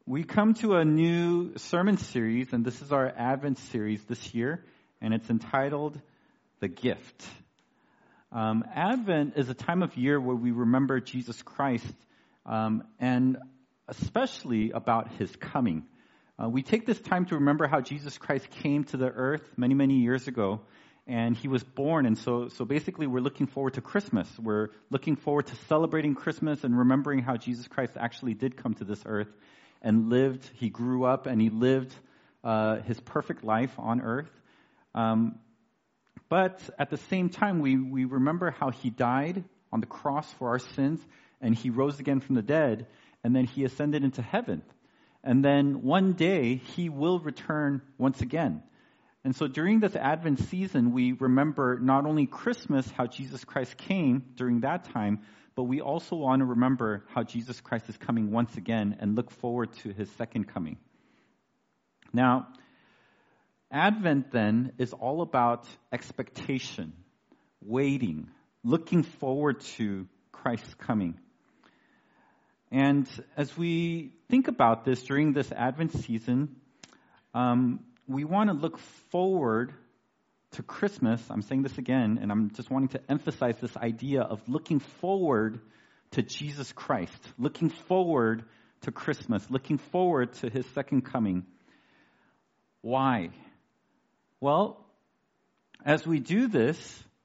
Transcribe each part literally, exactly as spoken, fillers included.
We come to a new sermon series, and this is our Advent series this year, and it's entitled The Gift. Um, Advent is a time of year where we remember Jesus Christ, um, and especially about His coming. Uh, we take this time to remember how Jesus Christ came to the earth many, many years ago, and He was born, and so, so basically we're looking forward to Christmas. We're looking forward to celebrating Christmas and remembering how Jesus Christ actually did come to this earth and lived. He grew up and He lived uh, His perfect life on earth. Um, but at the same time, we, we remember how He died on the cross for our sins, and He rose again from the dead, and then He ascended into heaven. And then one day, He will return once again. And so during this Advent season, we remember not only Christmas, how Jesus Christ came during that time, but we also want to remember how Jesus Christ is coming once again and look forward to His second coming. Now, Advent then is all about expectation, waiting, looking forward to Christ's coming. And as we think about this during this Advent season, um, we want to look forward to Christmas. I'm saying this again, and I'm just wanting to emphasize this idea of looking forward to Jesus Christ, looking forward to Christmas, looking forward to His second coming. Why? Well, as we do this,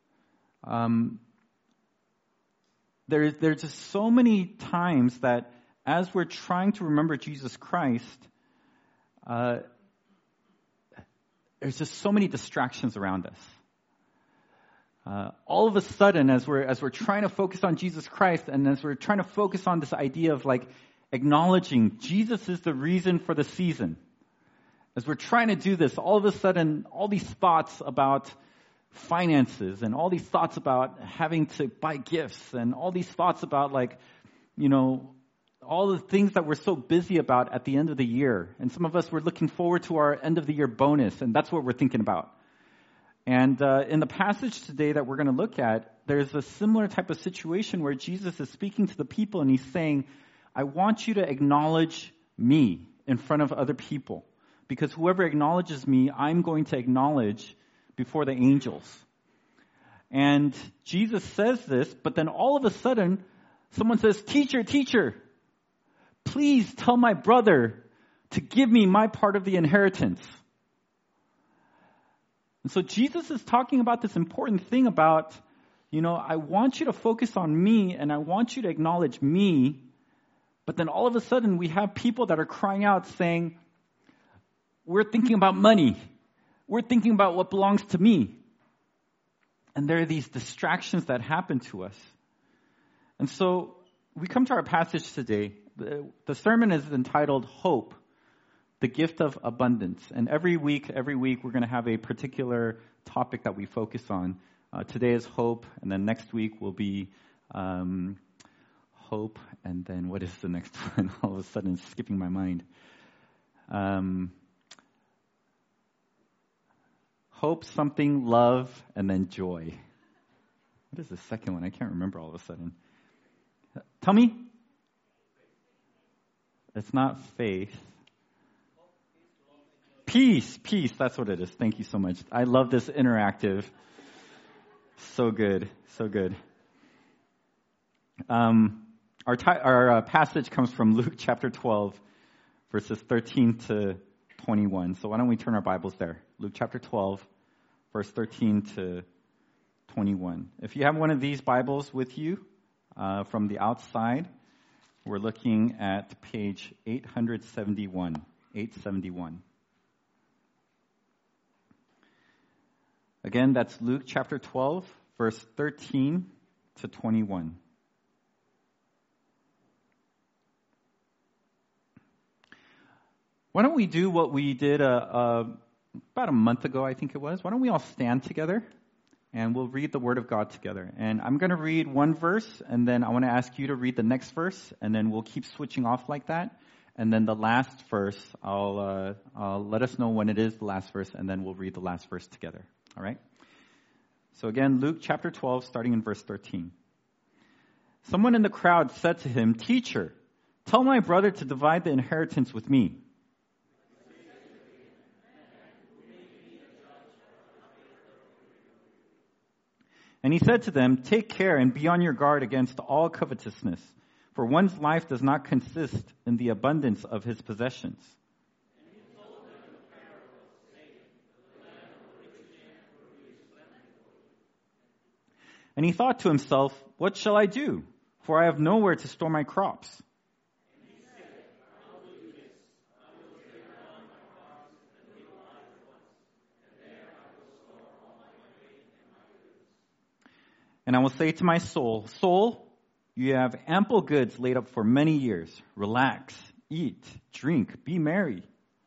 um, there, there are just so many times that as we're trying to remember Jesus Christ, uh, there's just so many distractions around us. Uh, all of a sudden, as we're as we're trying to focus on Jesus Christ, and as we're trying to focus on this idea of like acknowledging Jesus is the reason for the season, as we're trying to do this, all of a sudden, all these thoughts about finances, and all these thoughts about having to buy gifts, and all these thoughts about like, you know, all the things that we're so busy about at the end of the year. And some of us, we're looking forward to our end of the year bonus, and that's what we're thinking about. And uh, in the passage today that we're going to look at, there's a similar type of situation where Jesus is speaking to the people, and He's saying, I want you to acknowledge me in front of other people, because whoever acknowledges me, I'm going to acknowledge before the angels. And Jesus says this, but then all of a sudden, someone says, teacher, teacher, please tell my brother to give me my part of the inheritance. And so Jesus is talking about this important thing about, you know, I want you to focus on me and I want you to acknowledge me. But then all of a sudden we have people that are crying out saying, we're thinking about money. We're thinking about what belongs to me. And there are these distractions that happen to us. And so we come to our passage today. The, the sermon is entitled Hope, the Gift of Abundance. And every week, every week, we're going to have a particular topic that we focus on. Uh, today is hope, and then next week will be um, hope, and then what is the next one? All of a sudden, it's skipping my mind. Um, hope, something, love, and then joy. What is the second one? I can't remember all of a sudden. Tell me. It's not faith. Peace, peace, that's what it is. Thank you so much. I love this interactive. So good, so good. Um, our ti- our uh, passage comes from Luke chapter twelve, verses thirteen to twenty-one. So why don't we turn our Bibles there? Luke chapter twelve, verse thirteen to twenty-one. If you have one of these Bibles with you uh, from the outside, we're looking at page eight seventy-one, eight seventy-one. Again, that's Luke chapter twelve, verse thirteen to twenty-one. Why don't we do what we did uh, uh, about a month ago, I think it was. Why don't we all stand together, and we'll read the Word of God together. And I'm going to read one verse, and then I want to ask you to read the next verse, and then we'll keep switching off like that. And then the last verse, I'll, uh, I'll let us know when it is the last verse, and then we'll read the last verse together. All right? So again, Luke chapter twelve, starting in verse thirteen. Someone in the crowd said to him, "Teacher, Tell my brother to divide the inheritance with me. And he said to them, take care and be on your guard against all covetousness, for one's life does not consist in the abundance of his possessions. And he thought to himself, what shall I do? For I have nowhere to store my crops. And I will say to my soul, soul, you have ample goods laid up for many years. Relax, eat, drink, be merry.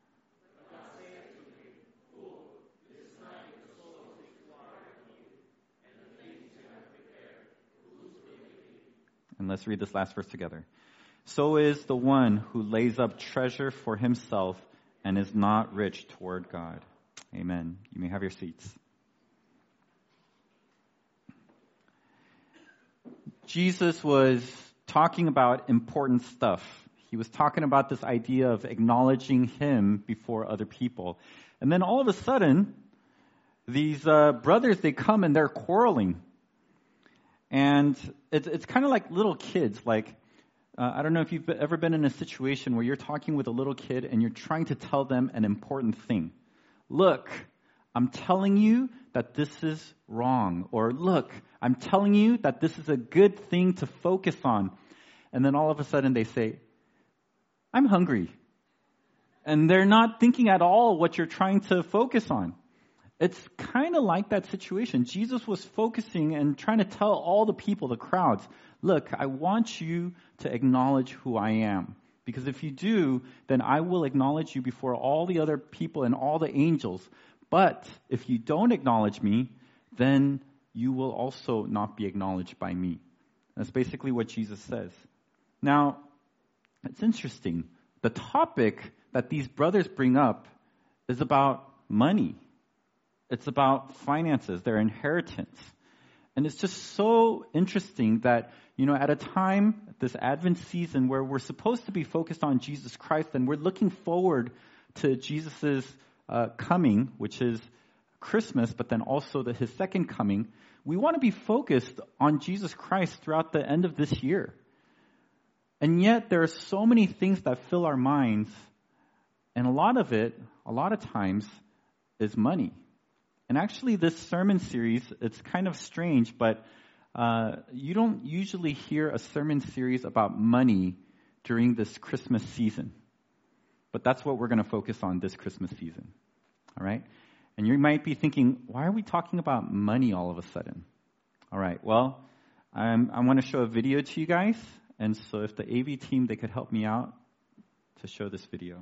And let's read this last verse together. So is the one who lays up treasure for himself and is not rich toward God. Amen. You may have your seats. Jesus was talking about important stuff. He was talking about this idea of acknowledging him before other people. And then all of a sudden, these uh, brothers, they come and they're quarreling. And it's, it's kind of like little kids. Like, uh, I don't know if you've ever been in a situation where you're talking with a little kid and you're trying to tell them an important thing. Look, I'm telling you that this is wrong. Or look, I'm telling you that this is a good thing to focus on. And then all of a sudden they say, I'm hungry. And they're not thinking at all what you're trying to focus on. It's kind of like that situation. Jesus was focusing and trying to tell all the people, the crowds, look, I want you to acknowledge who I am. Because if you do, then I will acknowledge you before all the other people and all the angels. But if you don't acknowledge me, then you will also not be acknowledged by me. That's basically what Jesus says. Now, it's interesting. The topic that these brothers bring up is about money. It's about finances, their inheritance. And it's just so interesting that, you know, at a time, this Advent season where we're supposed to be focused on Jesus Christ and we're looking forward to Jesus' uh, coming, which is Christmas, but then also the, his second coming, we want to be focused on Jesus Christ throughout the end of this year. And yet there are so many things that fill our minds, and a lot of it, a lot of times, is money. And actually, this sermon series, it's kind of strange, but uh, you don't usually hear a sermon series about money during this Christmas season. But that's what we're going to focus on this Christmas season. All right? And you might be thinking, why are we talking about money all of a sudden? All right, well, I'm, I want to show a video to you guys. And so if the A V team, they could help me out to show this video.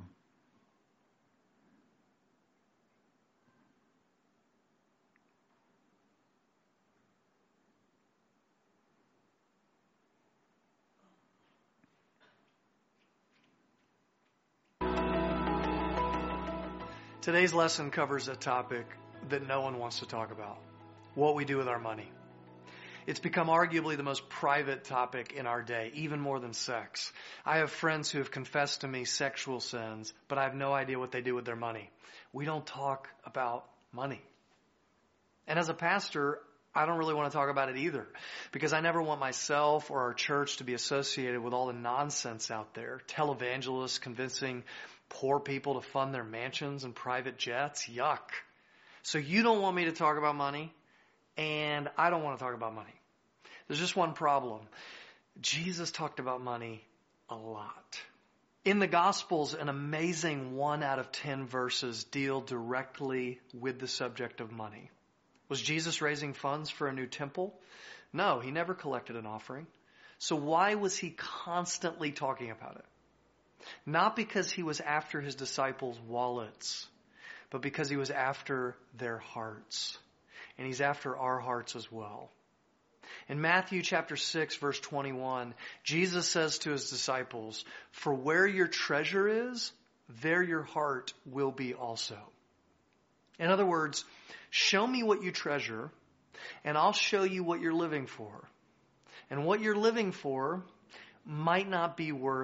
Today's lesson covers a topic that no one wants to talk about: what we do with our money. It's become arguably the most private topic in our day, even more than sex. I have friends who have confessed to me sexual sins, but I have no idea what they do with their money. We don't talk about money. And as a pastor, I don't really want to talk about it either, because I never want myself or our church to be associated with all the nonsense out there. Televangelists convincing poor people to fund their mansions and private jets. Yuck. So you don't want me to talk about money, and I don't want to talk about money. There's just one problem. Jesus talked about money a lot. In the Gospels, an amazing one out of ten verses deal directly with the subject of money. Was Jesus raising funds for a new temple? No, he never collected an offering. So why was he constantly talking about it? Not because he was after his disciples' wallets, but because he was after their hearts. And he's after our hearts as well. In Matthew chapter six, verse twenty-one, Jesus says to his disciples, "For where your treasure is, there your heart will be also." In other words, show me what you treasure, and I'll show you what you're living for. And what you're living for might not be worth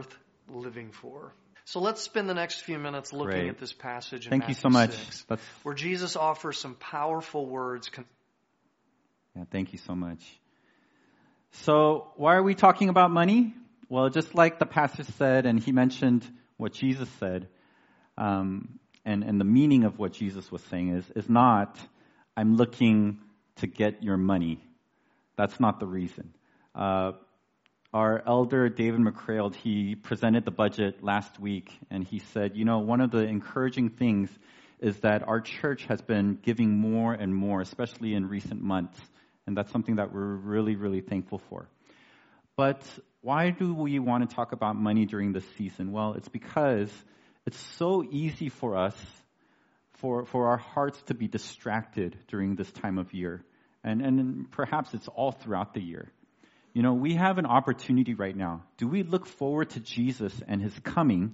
living for. So let's spend the next few minutes looking Great. at this passage in Thank Matthew you so much. six, That's, where Jesus offers some powerful words. Con- yeah, thank you so much. So why are we talking about money? Well, just like the pastor said, and he mentioned what Jesus said, um, and, and the meaning of what Jesus was saying is, is not, I'm looking to get your money. That's not the reason. Uh, our elder, David McCrail, he presented the budget last week, and he said, you know, one of the encouraging things is that our church has been giving more and more, especially in recent months, and that's something that we're really, really thankful for. But why do we want to talk about money during this season? Well, it's because it's so easy for us, for, for our hearts to be distracted during this time of year. And, and perhaps it's all throughout the year. You know, we have an opportunity right now. Do we look forward to Jesus and his coming,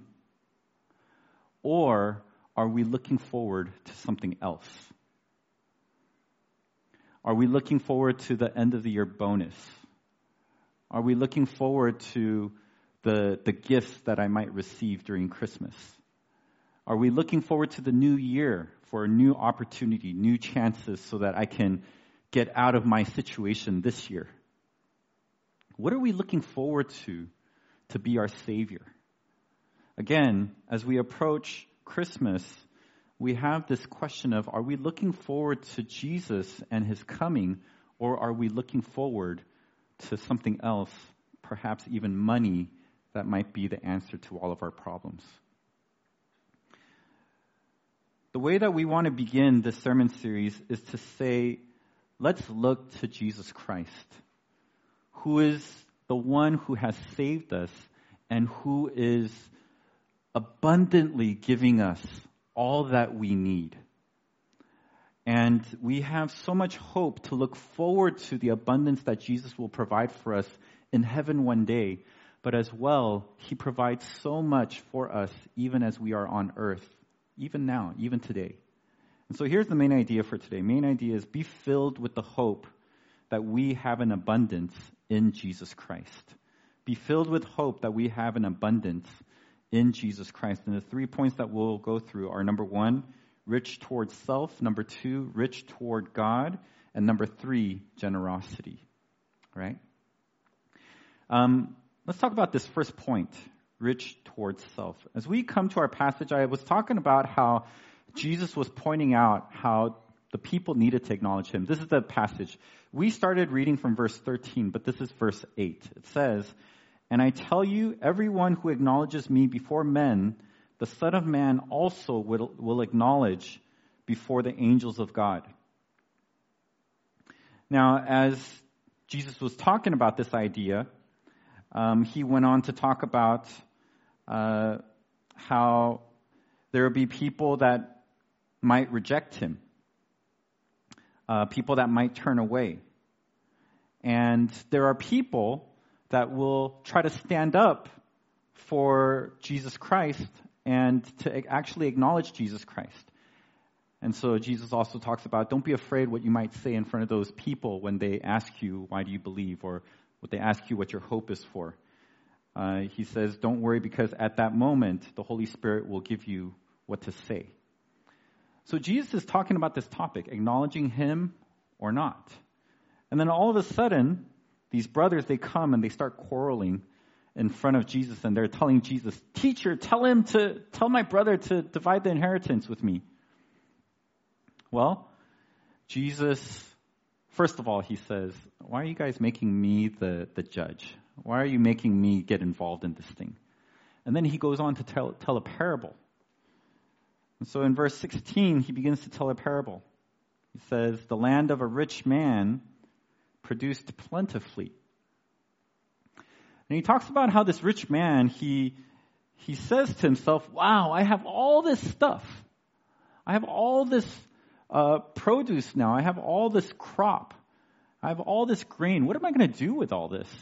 or are we looking forward to something else? Are we looking forward to the end of the year bonus? Are we looking forward to the, the gifts that I might receive during Christmas? Are we looking forward to the new year for a new opportunity, new chances so that I can get out of my situation this year? What are we looking forward to to be our Savior? Again, as we approach Christmas, we have this question of, are we looking forward to Jesus and his coming, or are we looking forward to something else, perhaps even money, that might be the answer to all of our problems? The way that we want to begin this sermon series is to say, let's look to Jesus Christ, who is the one who has saved us and who is abundantly giving us all that we need. And we have so much hope to look forward to the abundance that Jesus will provide for us in heaven one day. But as well, he provides so much for us even as we are on earth, even now, even today. And so here's the main idea for today. Main idea is be filled with the hope that we have an abundance in Jesus Christ. Be filled with hope that we have an abundance in Jesus Christ. And the three points that we'll go through are, number one, rich toward self. Number two, rich toward God. And number three, generosity. All right? Um, let's talk about this first point, rich toward self. As we come to our passage, I was talking about how Jesus was pointing out how the people needed to acknowledge him. This is the passage. We started reading from verse thirteen, but this is verse eight. It says, "And I tell you, everyone who acknowledges me before men, the Son of Man also will, will acknowledge before the angels of God." Now, as Jesus was talking about this idea, um, he went on to talk about uh, how there will be people that might reject him, uh, people that might turn away. And there are people that will try to stand up for Jesus Christ and to actually acknowledge Jesus Christ. And so Jesus also talks about, don't be afraid what you might say in front of those people when they ask you, why do you believe? Or what they ask you what your hope is for. Uh, he says, don't worry, because at that moment, the Holy Spirit will give you what to say. So Jesus is talking about this topic, acknowledging him or not. And then all of a sudden, these brothers, they come and they start quarreling in front of Jesus, and they're telling Jesus, "Teacher, tell him to, tell my brother to divide the inheritance with me." Well, Jesus, first of all, he says, why are you guys making me the, the judge? Why are you making me get involved in this thing? And then he goes on to tell, tell a parable. And so in verse sixteen, he begins to tell a parable. He says, the land of a rich man produced plentifully. And he talks about how this rich man, he, he says to himself, wow, I have all this stuff. I have all this uh, produce now. I have all this crop. I have all this grain. What am I going to do with all this?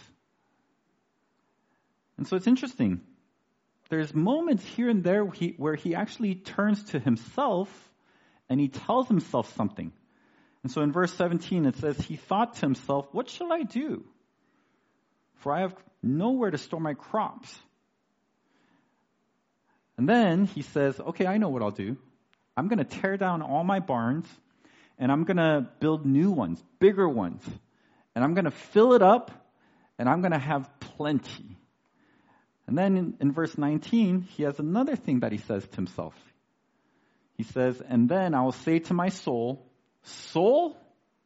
And so it's interesting. There's moments here and there where he, where he actually turns to himself and he tells himself something. And so in verse seventeen, it says, he thought to himself, what shall I do? For I have nowhere to store my crops. And then he says, okay, I know what I'll do. I'm going to tear down all my barns, and I'm going to build new ones, bigger ones. And I'm going to fill it up, and I'm going to have plenty. And then in, in verse nineteen, he has another thing that he says to himself. He says, and then I will say to my soul, soul,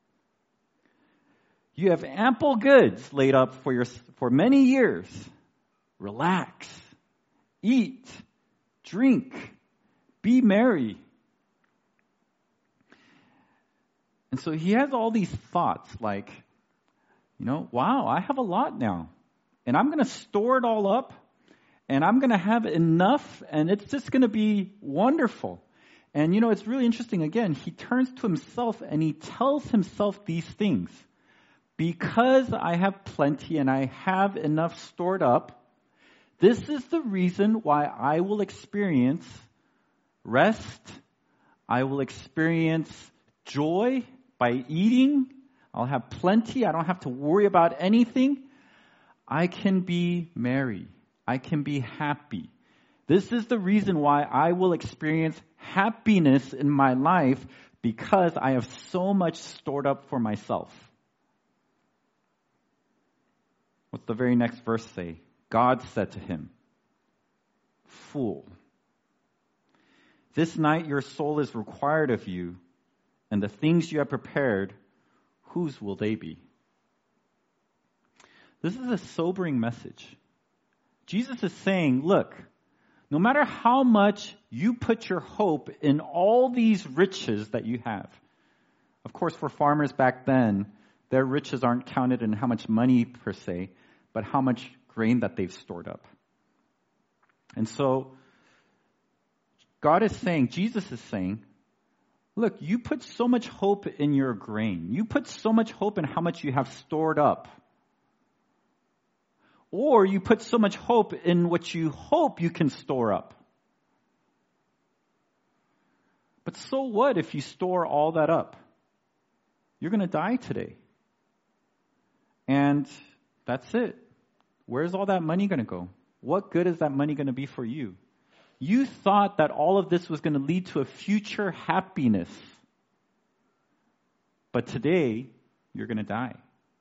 you have ample goods laid up for your for many years. Relax, eat, drink, be merry. And so he has all these thoughts like, you know, wow, I have a lot now. And I'm going to store it all up. And I'm going to have enough. And it's just going to be wonderful. And, you know, it's really interesting. Again, he turns to himself and he tells himself these things. Because I have plenty and I have enough stored up, this is the reason why I will experience rest. I will experience joy by eating. I'll have plenty. I don't have to worry about anything. I can be merry. I can be happy. This is the reason why I will experience happiness in my life, because I have so much stored up for myself. What's the very next verse say? God said to him, fool, this night your soul is required of you, and the things you have prepared, whose will they be? This is a sobering message. Jesus is saying, look, no matter how much you put your hope in all these riches that you have. Of course, for farmers back then, their riches aren't counted in how much money per se, but how much grain that they've stored up. And so, God is saying, Jesus is saying, look, you put so much hope in your grain. You put so much hope in how much you have stored up. Or you put so much hope in what you hope you can store up. But so what if you store all that up? You're going to die today. And that's it. Where's all that money going to go? What good is that money going to be for you? You thought that all of this was going to lead to a future happiness. But today, you're going to die.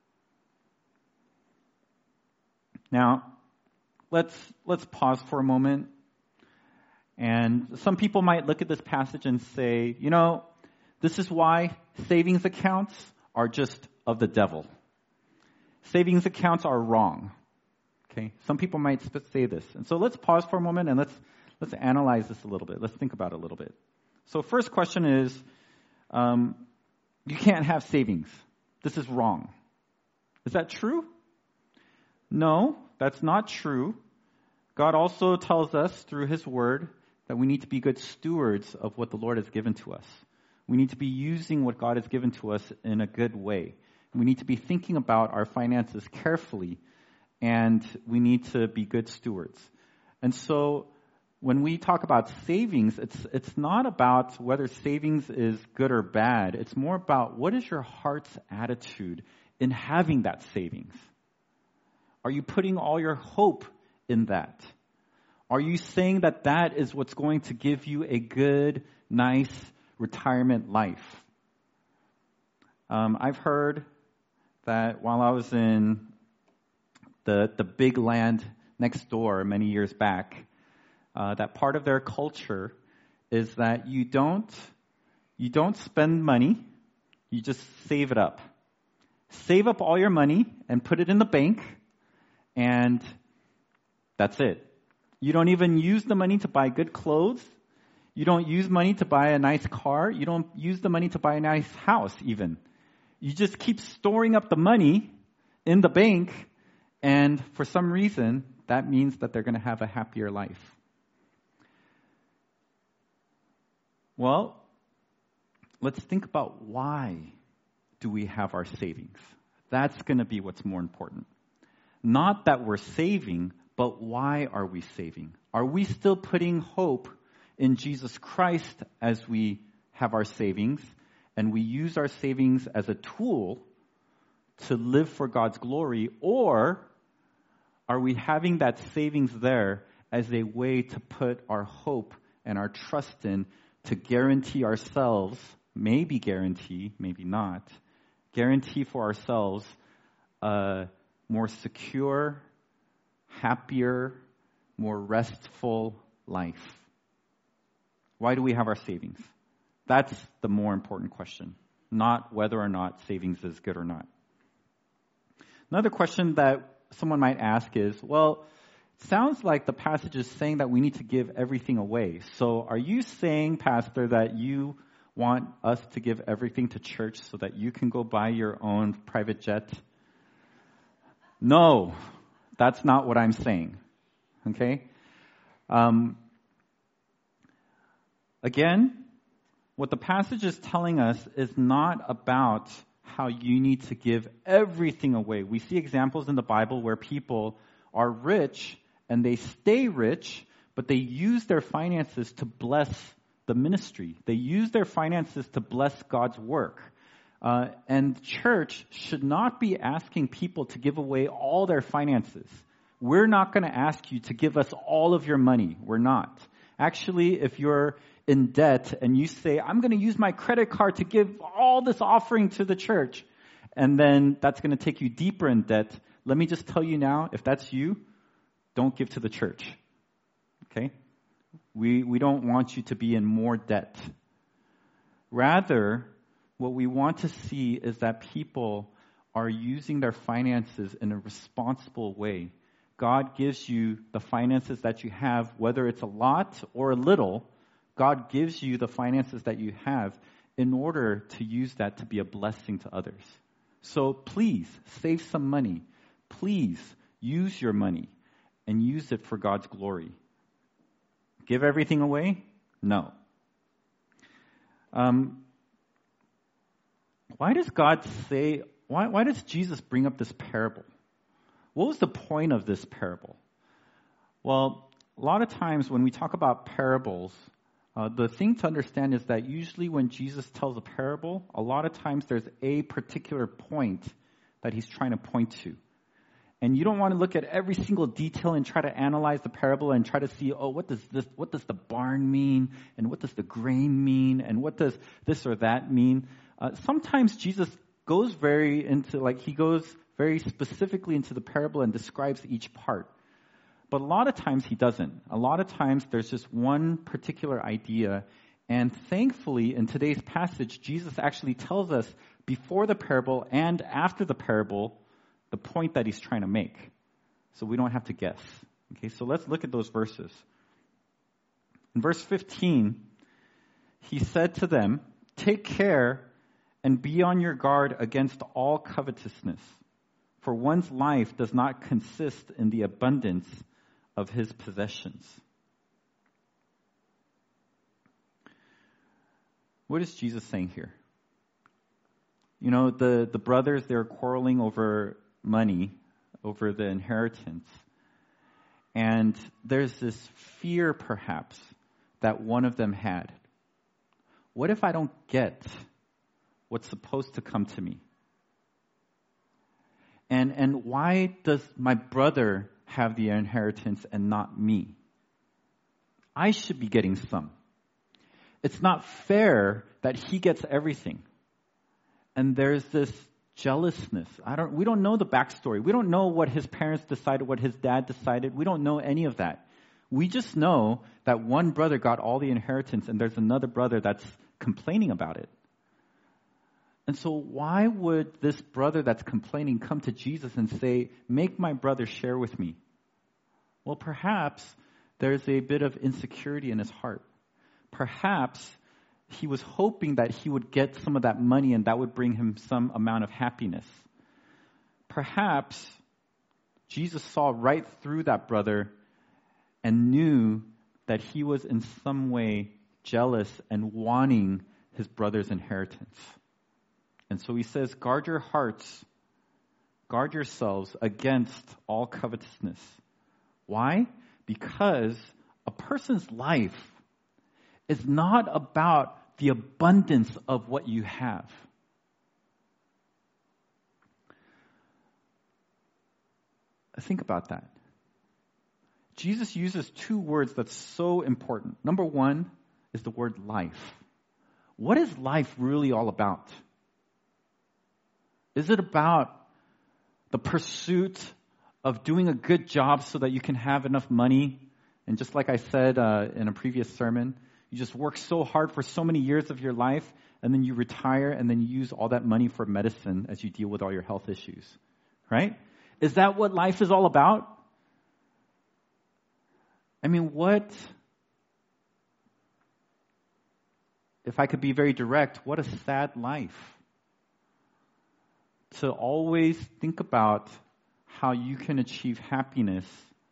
Now, let's let's pause for a moment. And some people might look at this passage and say, you know, this is why savings accounts are just of the devil. Savings accounts are wrong. Okay? Some people might say this. And so let's pause for a moment and let's let's analyze this a little bit. Let's think about it a little bit. So first question is, um, you can't have savings. This is wrong. Is that true? No, that's not true. God also tells us through His Word that we need to be good stewards of what the Lord has given to us. We need to be using what God has given to us in a good way. We need to be thinking about our finances carefully, and we need to be good stewards. And so when we talk about savings, it's it's not about whether savings is good or bad. It's more about what is your heart's attitude in having that savings. Are you putting all your hope in that? Are you saying that that is what's going to give you a good, nice retirement life? Um, I've heard that while I was in the the big land next door many years back, uh, that part of their culture is that you don't you don't spend money, you just save it up. Save up all your money and put it in the bank, and that's it. You don't even use the money to buy good clothes. You don't use money to buy a nice car. You don't use the money to buy a nice house even. You just keep storing up the money in the bank, and for some reason, that means that they're going to have a happier life. Well, let's think about why do we have our savings? That's going to be what's more important. Not that we're saving, but why are we saving? Are we still putting hope in Jesus Christ as we have our savings, and we use our savings as a tool to live for God's glory? Or are we having that savings there as a way to put our hope and our trust in to guarantee ourselves, maybe guarantee, maybe not, guarantee for ourselves a more secure, happier, more restful life. Why do we have our savings? That's the more important question, not whether or not savings is good or not. Another question that someone might ask is, well, it sounds like the passage is saying that we need to give everything away. So are you saying, Pastor, that you want us to give everything to church so that you can go buy your own private jet? No, that's not what I'm saying. Okay? Um, again, what the passage is telling us is not about how you need to give everything away. We see examples in the Bible where people are rich and they stay rich, but they use their finances to bless the ministry. They use their finances to bless God's work. Uh, and church should not be asking people to give away all their finances. We're not going to ask you to give us all of your money. We're not. Actually, if you're in debt and you say, I'm going to use my credit card to give all this offering to the church, and then that's going to take you deeper in debt, let me just tell you now, if that's you, don't give to the church. Okay? We, we don't want you to be in more debt. Rather, what we want to see is that people are using their finances in a responsible way. God gives you the finances that you have, whether it's a lot or a little. God gives you the finances that you have in order to use that to be a blessing to others. So please, save some money. Please, use your money and use it for God's glory. Give everything away? No. Um, why does God say, why, why does Jesus bring up this parable? What was the point of this parable? Well, a lot of times when we talk about parables, uh, the thing to understand is that usually when Jesus tells a parable, a lot of times there's a particular point that he's trying to point to. And you don't want to look at every single detail and try to analyze the parable and try to see, oh, what does this, what does the barn mean? And what does the grain mean? And what does this or that mean? Uh, sometimes Jesus goes very into, like, he goes very specifically into the parable and describes each part. But a lot of times he doesn't. A lot of times there's just one particular idea. And thankfully, in today's passage, Jesus actually tells us before the parable and after the parable the point that he's trying to make. So we don't have to guess. Okay, so let's look at those verses. In verse fifteen, he said to them, "Take care and be on your guard against all covetousness, for one's life does not consist in the abundance of his possessions." What is Jesus saying here? You know, the, the brothers, they're quarreling over money, over the inheritance. And there's this fear, perhaps, that one of them had. What if I don't get what's supposed to come to me? And and why does my brother have the inheritance and not me? I should be getting some. It's not fair that he gets everything. And there's this jealousness. I don't. We don't know the backstory. We don't know what his parents decided, what his dad decided. We don't know any of that. We just know that one brother got all the inheritance and there's another brother that's complaining about it. And so why would this brother that's complaining come to Jesus and say, "Make my brother share with me"? Well, perhaps there's a bit of insecurity in his heart. Perhaps he was hoping that he would get some of that money and that would bring him some amount of happiness. Perhaps Jesus saw right through that brother and knew that he was in some way jealous and wanting his brother's inheritance. And so he says, guard your hearts, guard yourselves against all covetousness. Why? Because a person's life is not about the abundance of what you have. Think about that. Jesus uses two words that's so important. Number one is the word life. What is life really all about? Is it about the pursuit of doing a good job so that you can have enough money? And just like I said uh, in a previous sermon, you just work so hard for so many years of your life, and then you retire, and then you use all that money for medicine as you deal with all your health issues, right? Is that what life is all about? I mean, what, if I could be very direct, what a sad life. To always think about how you can achieve happiness.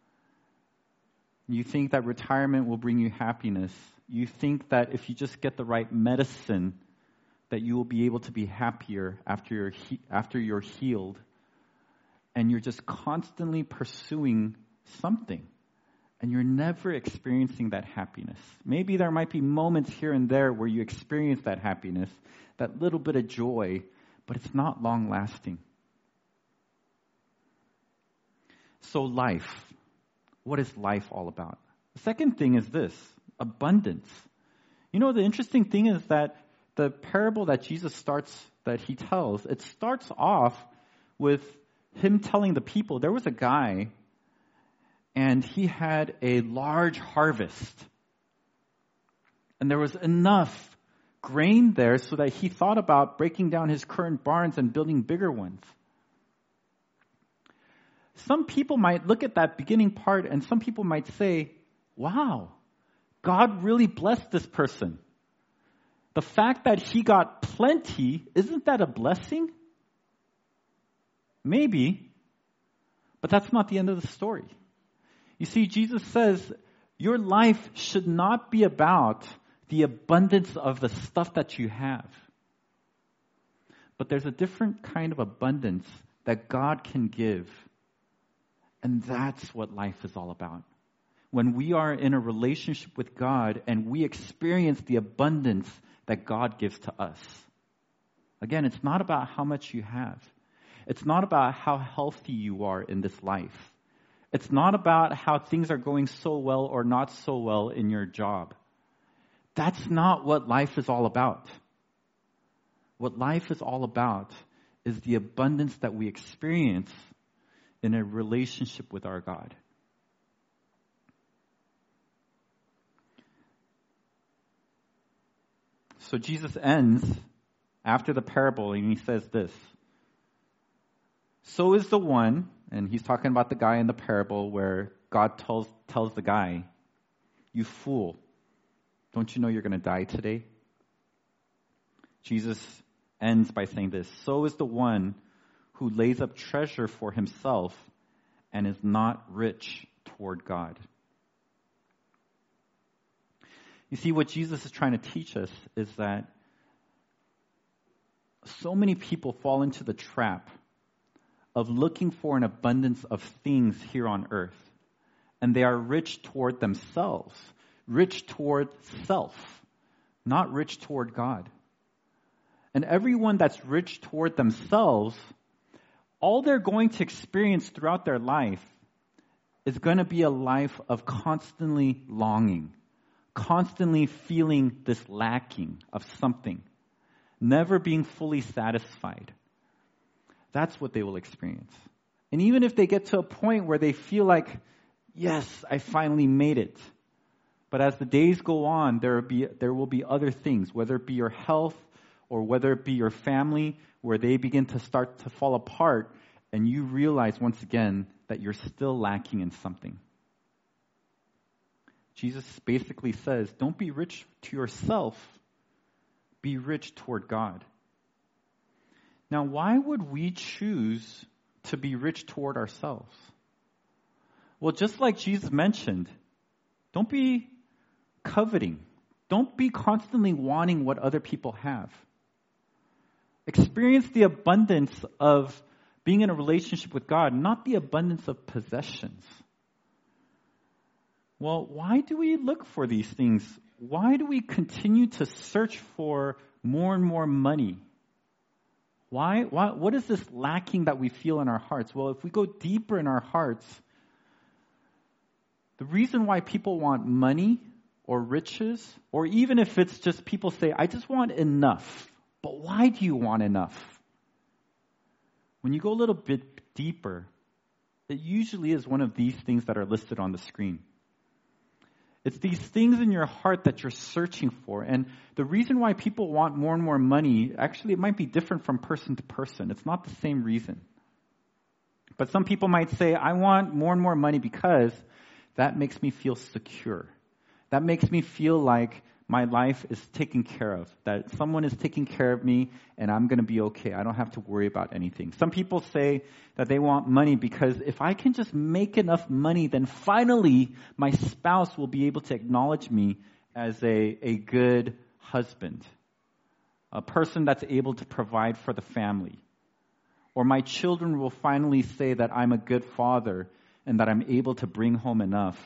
You think that retirement will bring you happiness. You think that if you just get the right medicine, that you will be able to be happier after you're, he- after you're healed. And you're just constantly pursuing something. And you're never experiencing that happiness. Maybe there might be moments here and there where you experience that happiness, that little bit of joy, but it's not long lasting. So life. What is life all about? The second thing is this, abundance. You know, the interesting thing is that the parable that Jesus starts, that he tells, it starts off with him telling the people, there was a guy and he had a large harvest. And there was enough grain there so that he thought about breaking down his current barns and building bigger ones. Some people might look at that beginning part and some people might say, wow, God really blessed this person. The fact that he got plenty, isn't that a blessing? Maybe, but that's not the end of the story. You see, Jesus says, your life should not be about the abundance of the stuff that you have. But there's a different kind of abundance that God can give. And that's what life is all about. When we are in a relationship with God and we experience the abundance that God gives to us. Again, it's not about how much you have. It's not about how healthy you are in this life. It's not about how things are going so well or not so well in your job. That's not what life is all about. What life is all about is the abundance that we experience in a relationship with our God. So Jesus ends after the parable and he says this. So is the one, and he's talking about the guy in the parable where God tells tells the guy, you fool, don't you know you're going to die today? Jesus ends by saying this, so is the one who lays up treasure for himself and is not rich toward God. You see, what Jesus is trying to teach us is that so many people fall into the trap of looking for an abundance of things here on earth. And they are rich toward themselves, rich toward self, not rich toward God. And everyone that's rich toward themselves, all they're going to experience throughout their life is going to be a life of constantly longing, constantly feeling this lacking of something, never being fully satisfied. That's what they will experience. And even if they get to a point where they feel like, yes, I finally made it. But as the days go on, there will be, there will be other things, whether it be your health or whether it be your family, where they begin to start to fall apart and you realize once again that you're still lacking in something. Jesus basically says, don't be rich to yourself, be rich toward God. Now, why would we choose to be rich toward ourselves? Well, just like Jesus mentioned, don't be coveting. Don't be constantly wanting what other people have. Experience the abundance of being in a relationship with God, not the abundance of possessions. Well, why do we look for these things? Why do we continue to search for more and more money? Why, why? What is this lacking that we feel in our hearts? Well, if we go deeper in our hearts, The reason why people want money or riches, or even if it's just people say, I just want enough. But why do you want enough? When you go a little bit deeper, it usually is one of these things that are listed on the screen. It's these things in your heart that you're searching for. And the reason why people want more and more money, actually it might be different from person to person. It's not the same reason. But some people might say, I want more and more money because that makes me feel secure. That makes me feel like my life is taken care of, that someone is taking care of me and I'm going to be okay. I don't have to worry about anything. Some people say that they want money because if I can just make enough money, then finally my spouse will be able to acknowledge me as a, a good husband, a person that's able to provide for the family. Or my children will finally say that I'm a good father and that I'm able to bring home enough.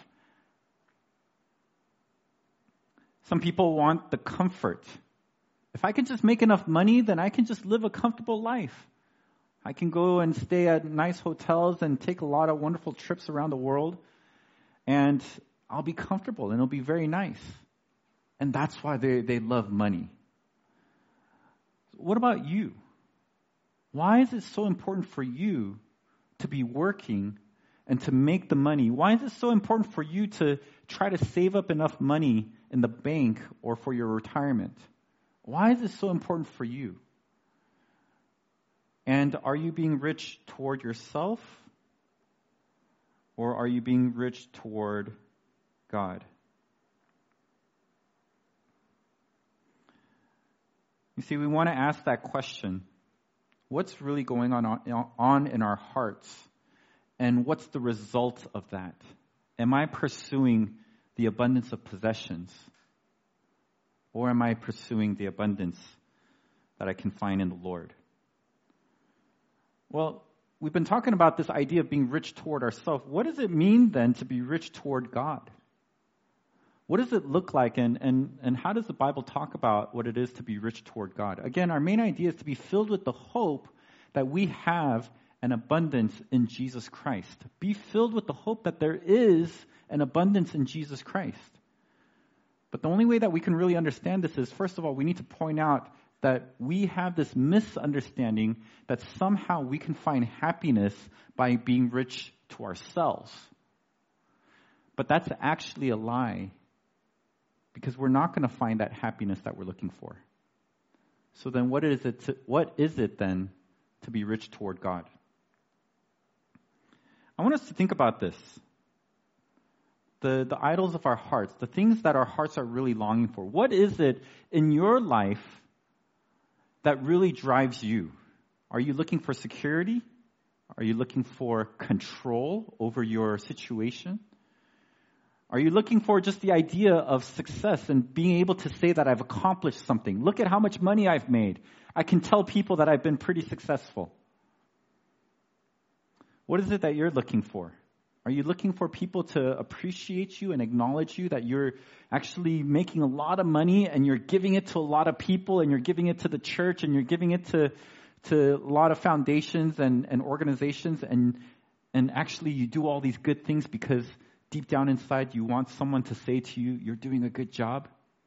Some people want the comfort. If I can just make enough money, then I can just live a comfortable life. I can go and stay at nice hotels and take a lot of wonderful trips around the world, and I'll be comfortable and it'll be very nice. And that's why they, they love money. What about you? Why is it so important for you to be working and to make the money? Why is it so important for you to try to save up enough money in the bank or for your retirement? Why is it so important for you? And are you being rich toward yourself? Or are you being rich toward God? You see, we want to ask that question. What's really going on, on in our hearts? And what's the result of that? Am I pursuing the abundance of possessions? Or am I pursuing the abundance that I can find in the Lord? Well, we've been talking about this idea of being rich toward ourselves. What does it mean then to be rich toward God? What does it look like, and, and, and how does the Bible talk about what it is to be rich toward God? Again, our main idea is to be filled with the hope that we have an abundance in Jesus Christ. Be filled with the hope that there is an abundance in Jesus Christ. But the only way that we can really understand this is, first of all, we need to point out that we have this misunderstanding that somehow we can find happiness by being rich to ourselves. But that's actually a lie, because we're not going to find that happiness that we're looking for. So then what is it to, what is it then to be rich toward God? I want us to think about this. The, the idols of our hearts, the things that our hearts are really longing for. What is it in your life that really drives you? Are you looking for security? Are you looking for control over your situation? Are you looking for just the idea of success and being able to say that I've accomplished something? Look at how much money I've made. I can tell people that I've been pretty successful. What is it that you're looking for? Are you looking for people to appreciate you and acknowledge you, that you're actually making a lot of money and you're giving it to a lot of people and you're giving it to the church and you're giving it to, to a lot of foundations and, and organizations, and, and actually you do all these good things because deep down inside you want someone to say to you, you're doing a good job?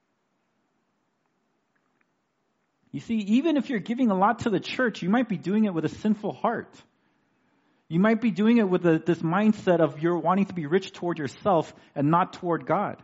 You see, even if you're giving a lot to the church, you might be doing it with a sinful heart. You might be doing it with a, this mindset of you're wanting to be rich toward yourself and not toward God.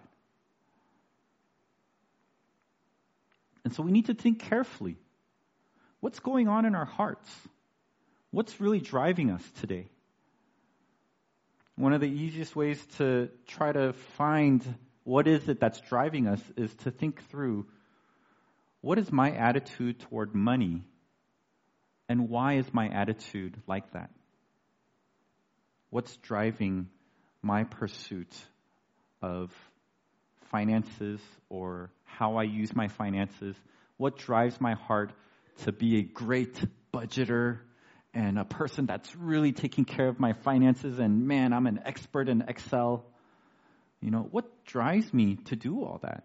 And so we need to think carefully. What's going on in our hearts? What's really driving us today? One of the easiest ways to try to find what is it that's driving us is to think through, what is my attitude toward money, and why is my attitude like that? What's driving my pursuit of finances, or how I use my finances? What drives my heart to be a great budgeter and a person that's really taking care of my finances, and man, I'm an expert in Excel? You know, what drives me to do all that?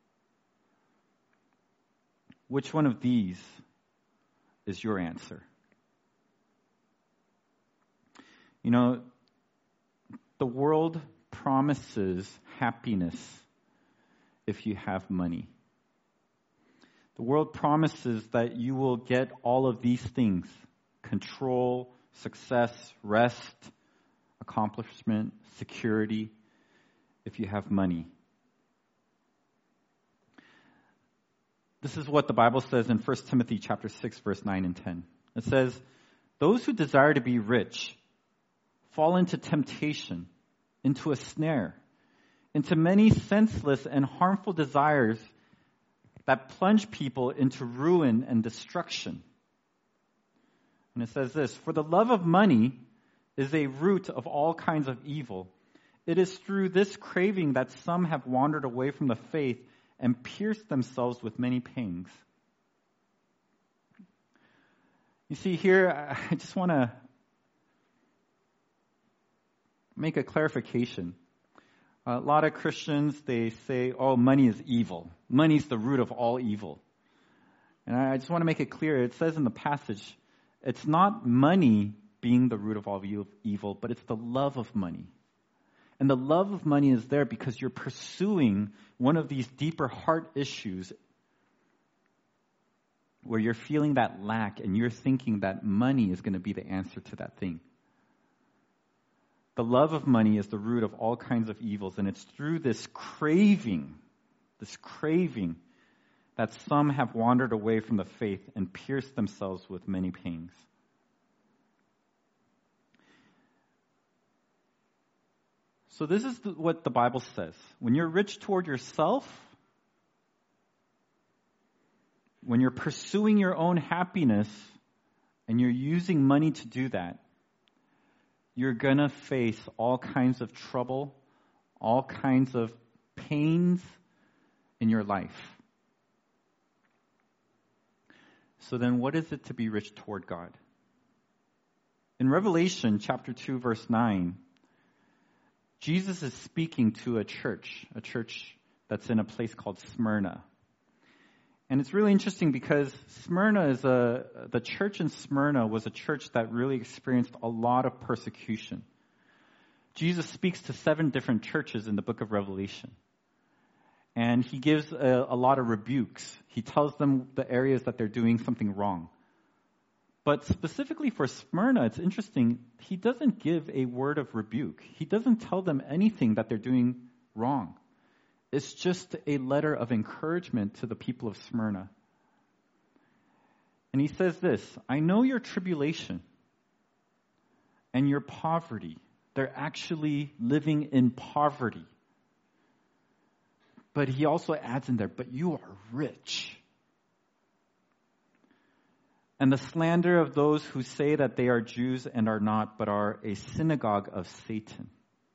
Which one of these is your answer? You know, the world promises happiness if you have money. The world promises that you will get all of these things: control, success, rest, accomplishment, security, if you have money. This is what the Bible says in First Timothy chapter six, verse nine and ten. It says, "Those who desire to be rich fall into temptation, into a snare, into many senseless and harmful desires that plunge people into ruin and destruction." And it says this, "For the love of money is a root of all kinds of evil. It is through this craving that some have wandered away from the faith and pierced themselves with many pangs." You see here, I just want to make a clarification. A lot of Christians, they say, oh, money is evil. Money is the root of all evil. And I just want to make it clear. It says in the passage, it's not money being the root of all evil, but it's the love of money. And the love of money is there because you're pursuing one of these deeper heart issues where you're feeling that lack and you're thinking that money is going to be the answer to that thing. The love of money is the root of all kinds of evils, and it's through this craving, this craving, that some have wandered away from the faith and pierced themselves with many pangs. So this is what the Bible says. When you're rich toward yourself, when you're pursuing your own happiness and you're using money to do that, you're going to face all kinds of trouble, all kinds of pains in your life. So then what is it to be rich toward God? In Revelation chapter two, verse nine, Jesus is speaking to a church, a church that's in a place called Smyrna. And it's really interesting because Smyrna is a, the church in Smyrna was a church that really experienced a lot of persecution. Jesus speaks to seven different churches in the book of Revelation. And he gives a, a lot of rebukes. He tells them the areas that they're doing something wrong. But specifically for Smyrna, it's interesting, he doesn't give a word of rebuke. He doesn't tell them anything that they're doing wrong. It's just a letter of encouragement to the people of Smyrna. And he says this, "I know your tribulation and your poverty." They're actually living in poverty. But he also adds in there, "But you are rich." "And the slander of those who say that they are Jews and are not, but are a synagogue of Satan."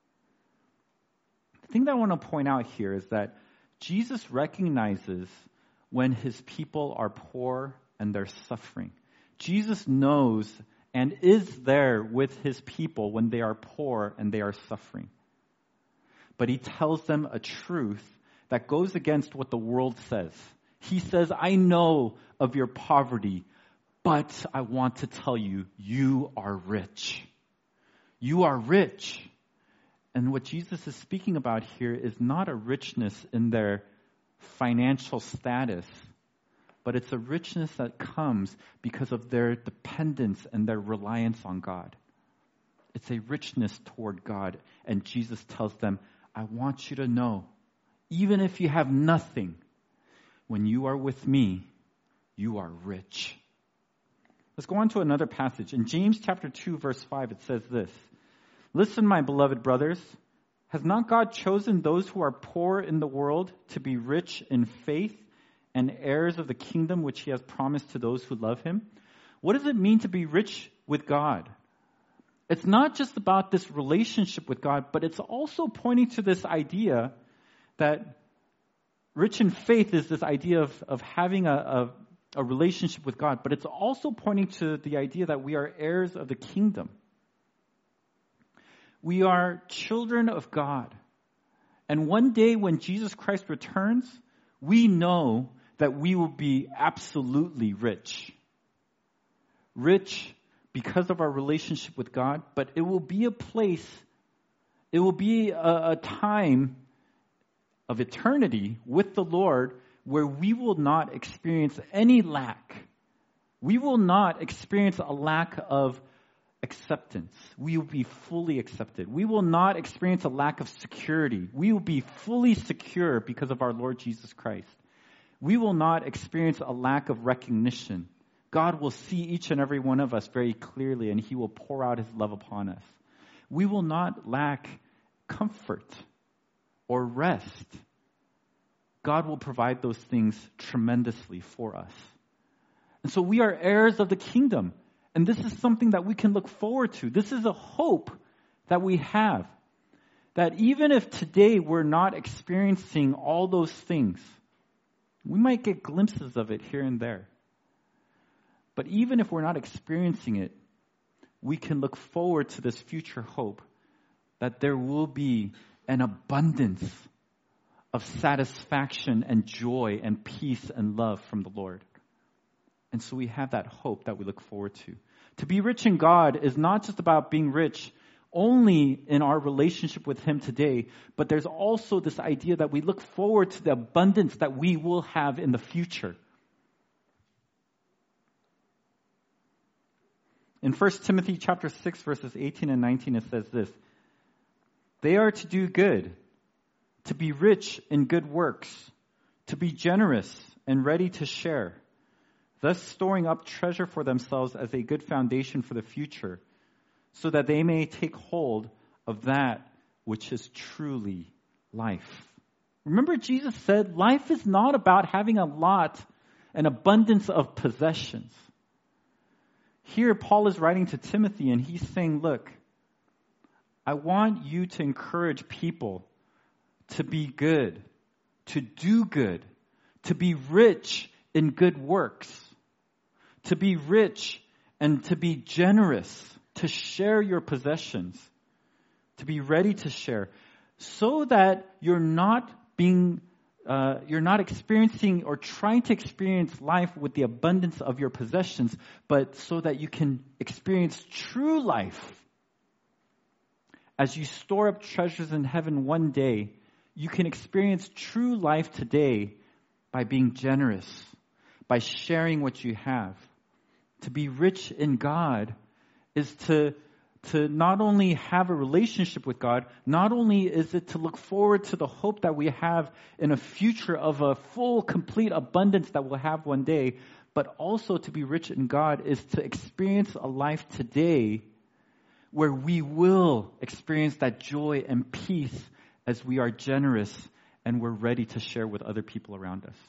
The thing that I want to point out here is that Jesus recognizes when his people are poor and they're suffering. Jesus knows and is there with his people when they are poor and they are suffering. But he tells them a truth that goes against what the world says. He says, "I know of your poverty, but I want to tell you, you are rich. You are rich." And what Jesus is speaking about here is not a richness in their financial status, but it's a richness that comes because of their dependence and their reliance on God. It's a richness toward God. And Jesus tells them, "I want you to know, even if you have nothing, when you are with me, you are rich." Let's go on to another passage. In James chapter two, verse five, it says this, "Listen, my beloved brothers, has not God chosen those who are poor in the world to be rich in faith and heirs of the kingdom which he has promised to those who love him?" What does it mean to be rich with God? It's not just about this relationship with God, but it's also pointing to this idea that rich in faith is this idea of, of having a, a a relationship with God, but it's also pointing to the idea that we are heirs of the kingdom. We are children of God. And one day when Jesus Christ returns, we know that we will be absolutely rich. Rich because of our relationship with God, but it will be a place It will be a, a time of eternity with the Lord where we will not experience any lack. We will not experience a lack of acceptance. We will be fully accepted. We will not experience a lack of security. We will be fully secure because of our Lord Jesus Christ. We will not experience a lack of recognition. God will see each and every one of us very clearly, and He will pour out His love upon us. We will not lack comfort or rest. God will provide those things tremendously for us. And so we are heirs of the kingdom. And this is something that we can look forward to. This is a hope that we have. That even if today we're not experiencing all those things, we might get glimpses of it here and there. But even if we're not experiencing it, we can look forward to this future hope that there will be an abundance of satisfaction and joy and peace and love from the Lord. And so we have that hope that we look forward to. To be rich in God is not just about being rich only in our relationship with Him today, but there's also this idea that we look forward to the abundance that we will have in the future. In First Timothy chapter six, verses eighteen and nineteen, it says this: "They are to do good, to be rich in good works, to be generous and ready to share, thus storing up treasure for themselves as a good foundation for the future, so that they may take hold of that which is truly life." Remember, Jesus said, life is not about having a lot, an abundance of possessions. Here, Paul is writing to Timothy, and he's saying, look, I want you to encourage people to be good, to do good, to be rich in good works, to be rich and to be generous, to share your possessions, to be ready to share, so that you're not being, uh, you're not experiencing or trying to experience life with the abundance of your possessions, but so that you can experience true life. As you store up treasures in heaven one day, you can experience true life today by being generous, by sharing what you have. To be rich in God is to, to not only have a relationship with God, not only is it to look forward to the hope that we have in a future of a full, complete abundance that we'll have one day, but also to be rich in God is to experience a life today where we will experience that joy and peace as we are generous and we're ready to share with other people around us.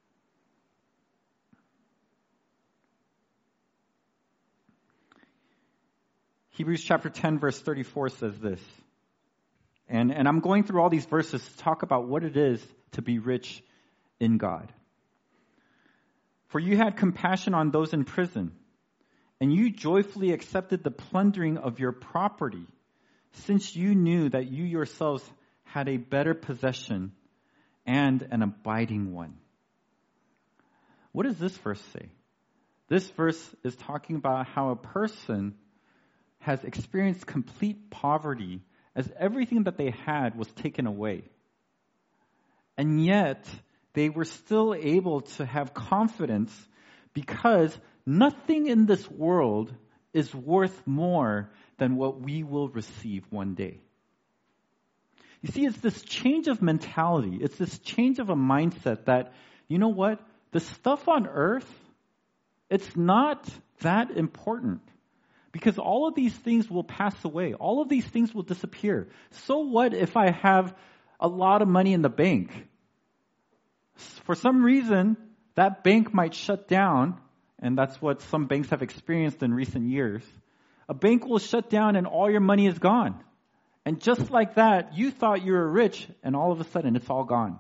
Hebrews chapter ten, verse thirty-four says this. And, and I'm going through all these verses to talk about what it is to be rich in God. "For you had compassion on those in prison, and you joyfully accepted the plundering of your property, since you knew that you yourselves had a better possession and an abiding one." What does this verse say? This verse is talking about how a person has experienced complete poverty as everything that they had was taken away. And yet, they were still able to have confidence because nothing in this world is worth more than what we will receive one day. You see, it's this change of mentality. It's this change of a mindset that, you know what? The stuff on earth, it's not that important. Because all of these things will pass away. All of these things will disappear. So what if I have a lot of money in the bank? For some reason, that bank might shut down, and that's what some banks have experienced in recent years. A bank will shut down and all your money is gone. And just like that, you thought you were rich, and all of a sudden it's all gone.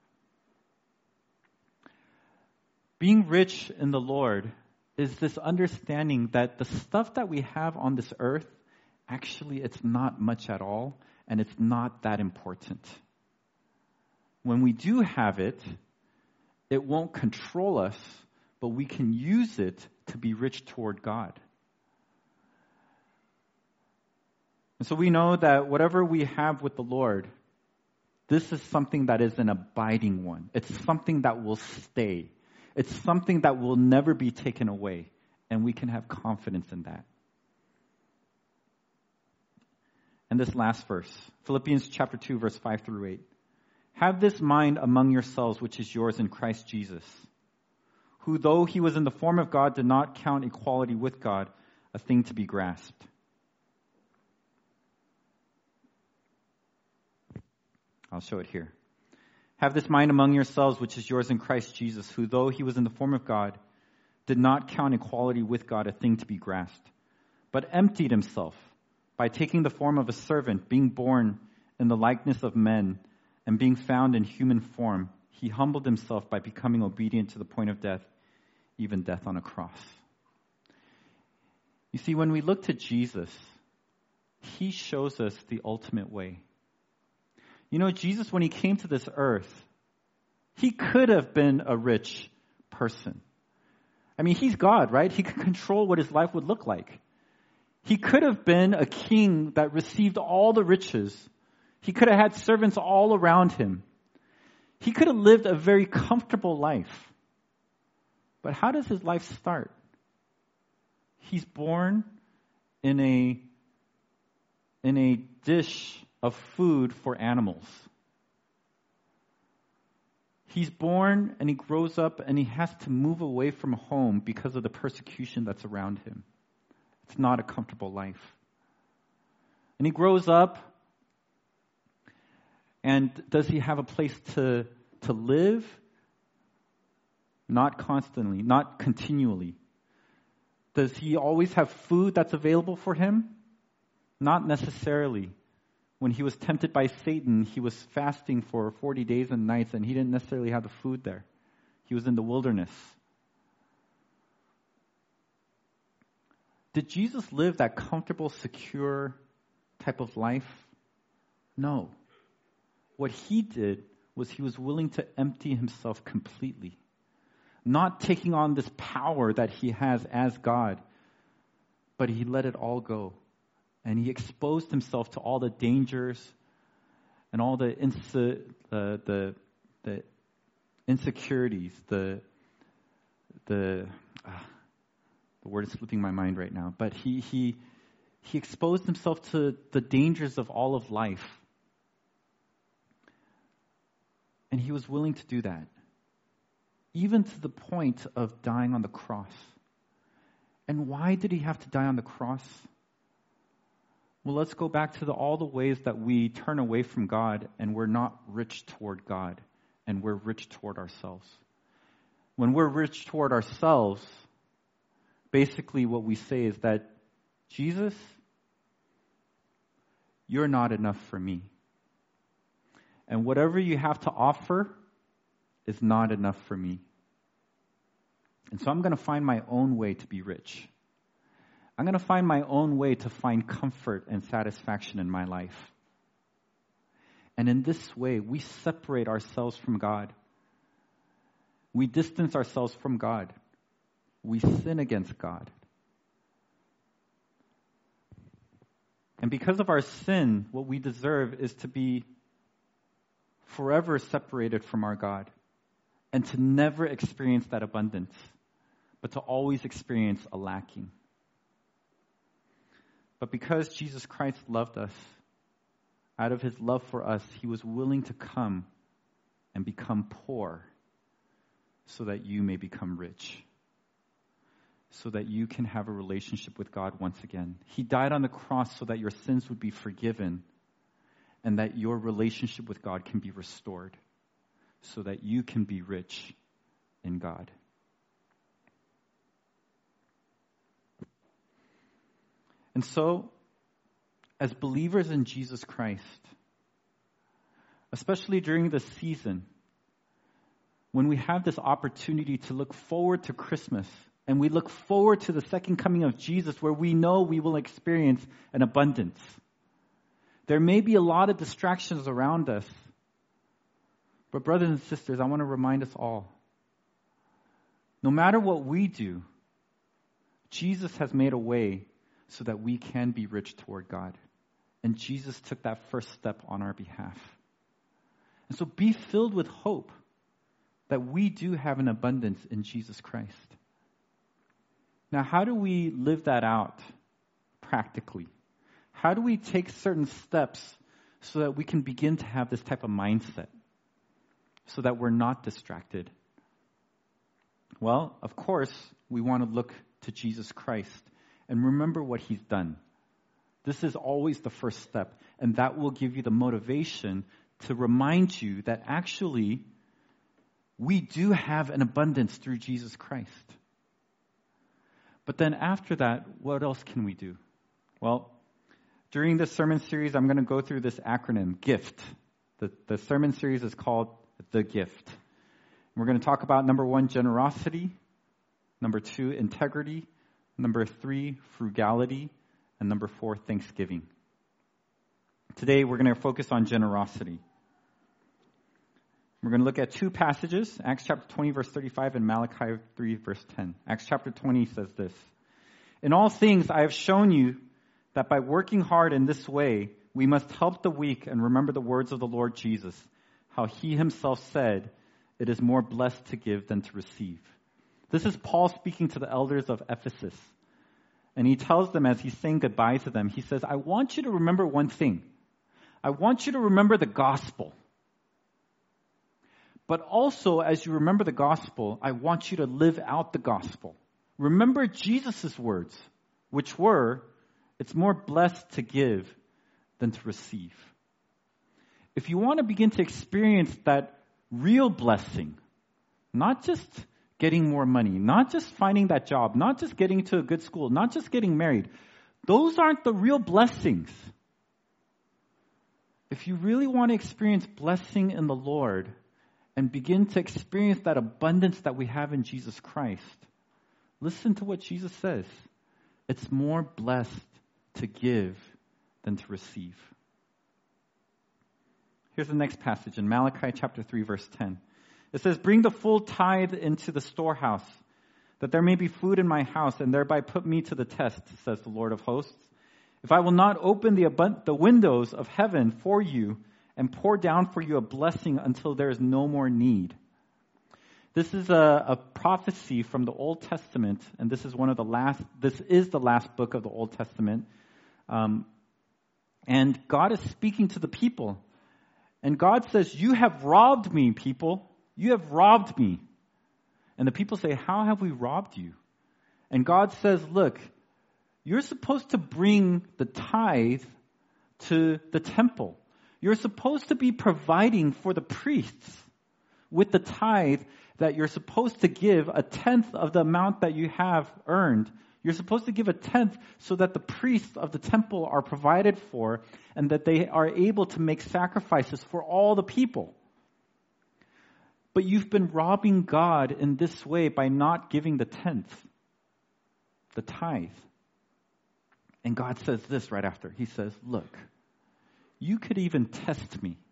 Being rich in the Lord is this understanding that the stuff that we have on this earth, actually it's not much at all, and it's not that important. When we do have it, it won't control us, but we can use it to be rich toward God. And so we know that whatever we have with the Lord, this is something that is an abiding one. It's something that will stay. It's something that will never be taken away. And we can have confidence in that. And this last verse, Philippians chapter two, verse five through eight. Have this mind among yourselves, which is yours in Christ Jesus, who though he was in the form of God, did not count equality with God a thing to be grasped. I'll show it here. Have this mind among yourselves, which is yours in Christ Jesus, who though he was in the form of God, did not count equality with God a thing to be grasped, but emptied himself by taking the form of a servant, being born in the likeness of men, and being found in human form. He humbled himself by becoming obedient to the point of death, even death on a cross. You see, when we look to Jesus, he shows us the ultimate way. You know, Jesus, when he came to this earth, he could have been a rich person. I mean, he's God, right? He could control what his life would look like. He could have been a king that received all the riches. He could have had servants all around him. He could have lived a very comfortable life. But how does his life start? He's born in a, in a dish of food for animals. He's born and he grows up and he has to move away from home because of the persecution that's around him. It's not a comfortable life. And he grows up, and does he have a place to, to live? Not constantly, not continually. Does he always have food that's available for him? Not necessarily. When he was tempted by Satan, he was fasting for forty days and nights, and he didn't necessarily have the food there. He was in the wilderness. Did Jesus live that comfortable, secure type of life? No. What he did was he was willing to empty himself completely, not taking on this power that he has as God, but he let it all go. And he exposed himself to all the dangers and all the inse- uh, the the insecurities, the the uh, the word is slipping my mind right now. But he he he exposed himself to the dangers of all of life, and he was willing to do that, even to the point of dying on the cross. And why did he have to die on the cross? Well, let's go back to the, all the ways that we turn away from God and we're not rich toward God and we're rich toward ourselves. When we're rich toward ourselves, basically what we say is that, Jesus, you're not enough for me. And whatever you have to offer is not enough for me. And so I'm going to find my own way to be rich. I'm going to find my own way to find comfort and satisfaction in my life. And in this way, we separate ourselves from God. We distance ourselves from God. We sin against God. And because of our sin, what we deserve is to be forever separated from our God and to never experience that abundance, but to always experience a lacking. But because Jesus Christ loved us, out of his love for us, he was willing to come and become poor so that you may become rich, so that you can have a relationship with God once again. He died on the cross so that your sins would be forgiven and that your relationship with God can be restored, so that you can be rich in God. And so, as believers in Jesus Christ, especially during this season, when we have this opportunity to look forward to Christmas, and we look forward to the second coming of Jesus, where we know we will experience an abundance, there may be a lot of distractions around us. But brothers and sisters, I want to remind us all, no matter what we do, Jesus has made a way so that we can be rich toward God. And Jesus took that first step on our behalf. And so be filled with hope that we do have an abundance in Jesus Christ. Now, how do we live that out practically? How do we take certain steps so that we can begin to have this type of mindset, so that we're not distracted? Well, of course, we want to look to Jesus Christ and remember what he's done. This is always the first step, and that will give you the motivation to remind you that actually we do have an abundance through Jesus Christ. But then after that, what else can we do? Well, during this sermon series, I'm going to go through this acronym, GIFT. The, the sermon series is called The Gift. We're going to talk about number one, generosity. Number two, integrity. Number three, frugality. And number four, thanksgiving. Today, we're going to focus on generosity. We're going to look at two passages, Acts chapter twenty, verse thirty-five, and Malachi three, verse ten. Acts chapter twenty says this: "In all things I have shown you that by working hard in this way, we must help the weak and remember the words of the Lord Jesus, how he himself said, 'It is more blessed to give than to receive.'" This is Paul speaking to the elders of Ephesus. And he tells them as he's saying goodbye to them, he says, I want you to remember one thing. I want you to remember the gospel. But also, as you remember the gospel, I want you to live out the gospel. Remember Jesus' words, which were, it's more blessed to give than to receive. If you want to begin to experience that real blessing, not just getting more money, not just finding that job, not just getting to a good school, not just getting married, those aren't the real blessings. If you really want to experience blessing in the Lord and begin to experience that abundance that we have in Jesus Christ, listen to what Jesus says. It's more blessed to give than to receive. Here's the next passage in Malachi chapter three, verse ten. It says, "Bring the full tithe into the storehouse, that there may be food in my house, and thereby put me to the test, says the Lord of hosts. If I will not open the, abund- the windows of heaven for you and pour down for you a blessing until there is no more need." This is a, a prophecy from the Old Testament, and this is one of the last. This is the last book of the Old Testament, um, and God is speaking to the people, and God says, "You have robbed me, people. You have robbed me." And the people say, "How have we robbed you?" And God says, "Look, you're supposed to bring the tithe to the temple. You're supposed to be providing for the priests with the tithe that you're supposed to give a tenth of the amount that you have earned. You're supposed to give a tenth so that the priests of the temple are provided for and that they are able to make sacrifices for all the people. But you've been robbing God in this way by not giving the tenth, the tithe." And God says this right after. He says, "Look, you could even test me."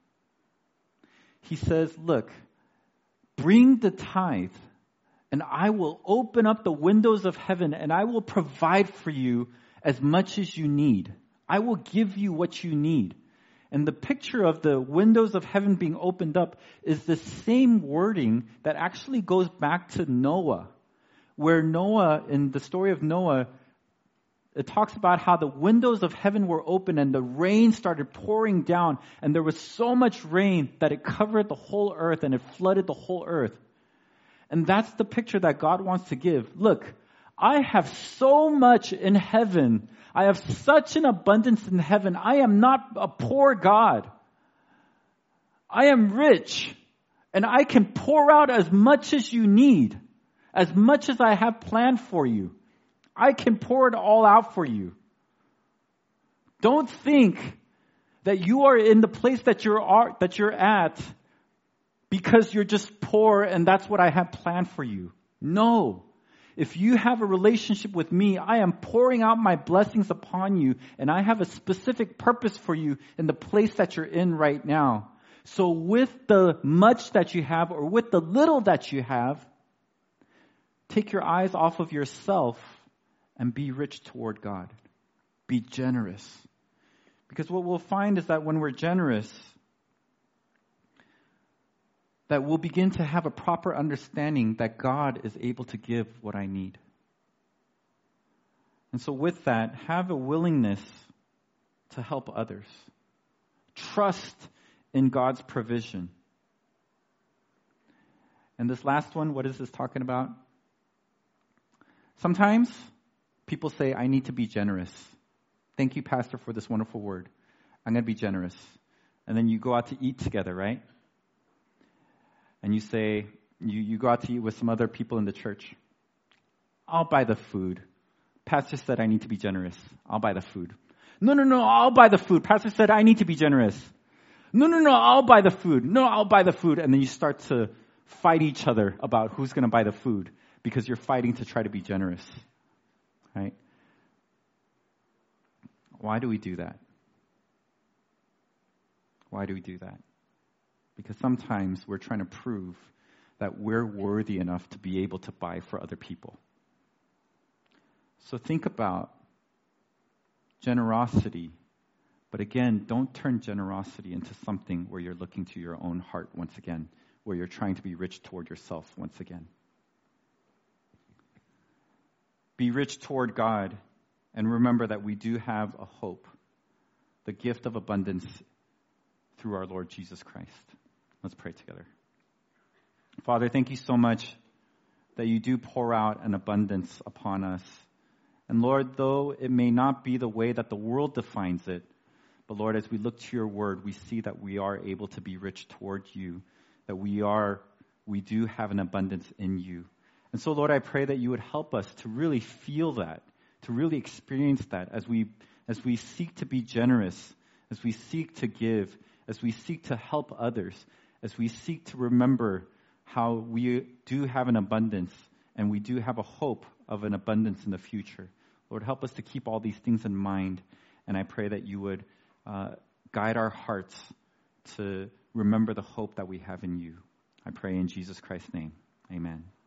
He says, "Look, bring the tithe, and I will open up the windows of heaven, and I will provide for you as much as you need. I will give you what you need." And the picture of the windows of heaven being opened up is the same wording that actually goes back to Noah, where Noah, in the story of Noah, it talks about how the windows of heaven were open and the rain started pouring down, and there was so much rain that it covered the whole earth and it flooded the whole earth. And that's the picture that God wants to give. Look, I have so much in heaven. I have such an abundance in heaven. I am not a poor God. I am rich, and I can pour out as much as you need, as much as I have planned for you. I can pour it all out for you. Don't think that you are in the place that you're are, that you're at because you're just poor and that's what I have planned for you. No. If you have a relationship with me, I am pouring out my blessings upon you, and I have a specific purpose for you in the place that you're in right now. So with the much that you have, or with the little that you have, take your eyes off of yourself and be rich toward God. Be generous. Because what we'll find is that when we're generous, that we'll begin to have a proper understanding that God is able to give what I need. And so with that, have a willingness to help others. Trust in God's provision. And this last one, what is this talking about? Sometimes people say, I need to be generous. Thank you, Pastor, for this wonderful word. I'm going to be generous. And then you go out to eat together, right? And you say, you, you go out to eat with some other people in the church. I'll buy the food. Pastor said I need to be generous. I'll buy the food. No, no, no, I'll buy the food. Pastor said I need to be generous. No, no, no, I'll buy the food. No, I'll buy the food. And then you start to fight each other about who's going to buy the food because you're fighting to try to be generous. Right? Why do we do that? Why do we do that? Because sometimes we're trying to prove that we're worthy enough to be able to buy for other people. So think about generosity. But again, don't turn generosity into something where you're looking to your own heart once again, where you're trying to be rich toward yourself once again. Be rich toward God, and remember that we do have a hope, the gift of abundance through our Lord Jesus Christ. Let's pray together. Father, thank you so much that you do pour out an abundance upon us. And Lord, though it may not be the way that the world defines it, but Lord, as we look to your word, we see that we are able to be rich toward you, that we are, we do have an abundance in you. And so, Lord, I pray that you would help us to really feel that, to really experience that as we, as we seek to be generous, as we seek to give, as we seek to help others, as we seek to remember how we do have an abundance and we do have a hope of an abundance in the future. Lord, help us to keep all these things in mind. And I pray that you would uh, guide our hearts to remember the hope that we have in you. I pray in Jesus Christ's name. Amen.